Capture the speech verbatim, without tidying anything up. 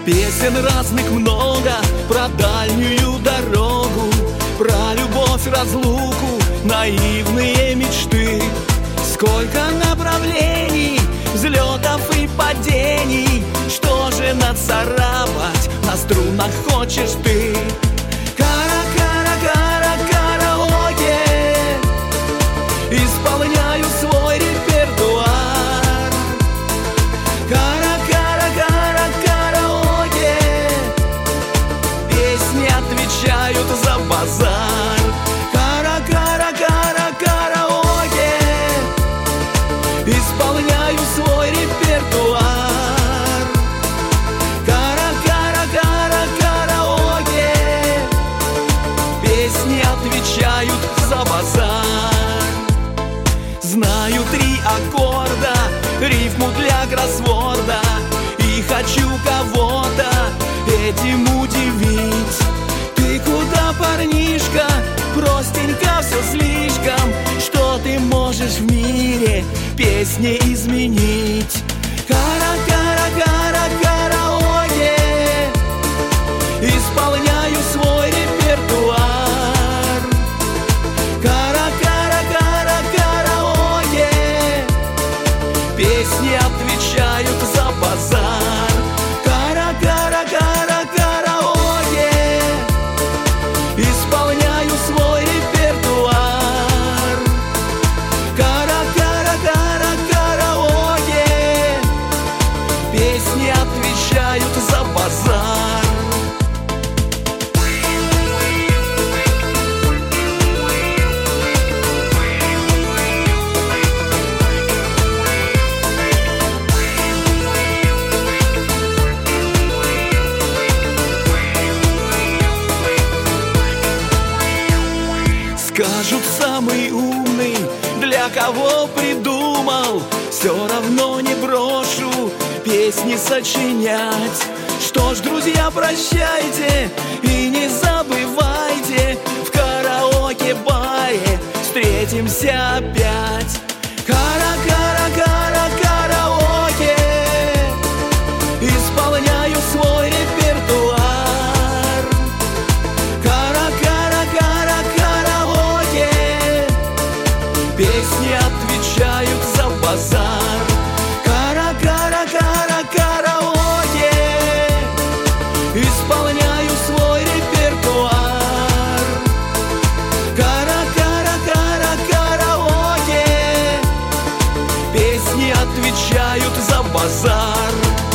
Песен разных много про дальнюю дорогу, про любовь, разлуку, наивные мечты. Сколько направлений, взлетов и падений, что же нацарапать на струнах хочешь ты? Кара-кара-кара-караоке, исполняю свой репертуар. Кара-кара-кара-караоке, песни отвечают за базар. Кара-кара-кара-караоке, исполняю свой репертуар. Кара-кара-кара-караоке, песни отвечают за базар. Знаю три аккорда, рифму для кроссворда, и хочу кого-то этим удивить. Ты куда, парнишка? Простенько все слишком. Что ты можешь в мире песни изменить? Кара-кара-кара-караоке, исполняю свой репертуар. Кара-кара-кара-караоке, песни отвечают за базар. Кара-кара-кара-караоке, исполняю свой репертуар. Кара-кара-кара-караоке, песни отвечают за базар. Скажут, самый умный, для кого придумал, все равно не брошу песни сочинять. Что ж, друзья, прощайте и не забывайте, в караоке-баре встретимся опять. Кара-кара-кара-караоке, исполняю свой репертуар. Кара-кара-кара-караоке, песни отвечают за базар. Кара-кара-кара-караоке, исполняю свой репертуар. Кара-кара-кара-караоке, песни отвечают за базар.